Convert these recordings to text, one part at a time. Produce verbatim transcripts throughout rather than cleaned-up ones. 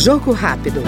Jogo rápido.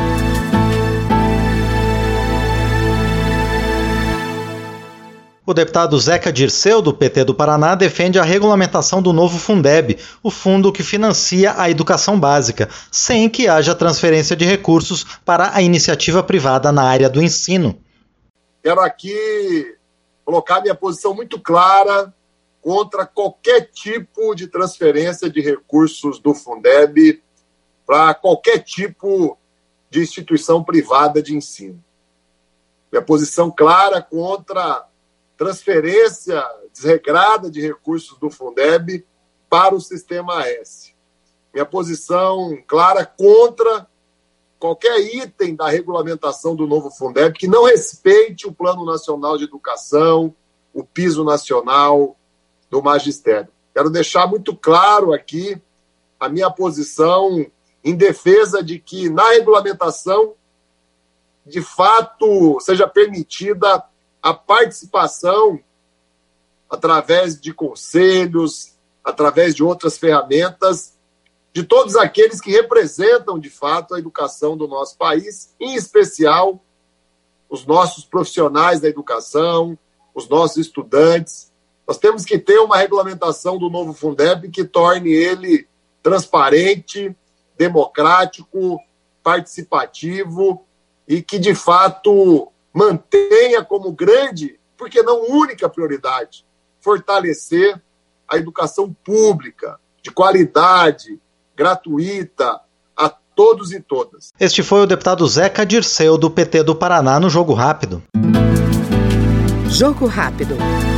O deputado Zeca Dirceu, do P T do Paraná, defende a regulamentação do novo Fundeb, o fundo que financia a educação básica, sem que haja transferência de recursos para a iniciativa privada na área do ensino. Quero aqui colocar minha posição muito clara contra qualquer tipo de transferência de recursos do Fundeb para qualquer tipo de instituição privada de ensino. Minha posição clara contra transferência desregrada de recursos do Fundeb para o Sistema S. Minha posição clara contra qualquer item da regulamentação do novo Fundeb que não respeite o Plano Nacional de Educação, o piso nacional do magistério. Quero deixar muito claro aqui a minha posição em defesa de que na regulamentação, de fato, seja permitida a participação através de conselhos, através de outras ferramentas, de todos aqueles que representam, de fato, a educação do nosso país, em especial os nossos profissionais da educação, os nossos estudantes. Nós temos que ter uma regulamentação do novo Fundeb que torne ele transparente, democrático, participativo e que, de fato, mantenha como grande, porque não única prioridade, fortalecer a educação pública, de qualidade, gratuita, a todos e todas. Este foi o deputado Zeca Dirceu, do P T do Paraná, no Jogo Rápido. Jogo Rápido.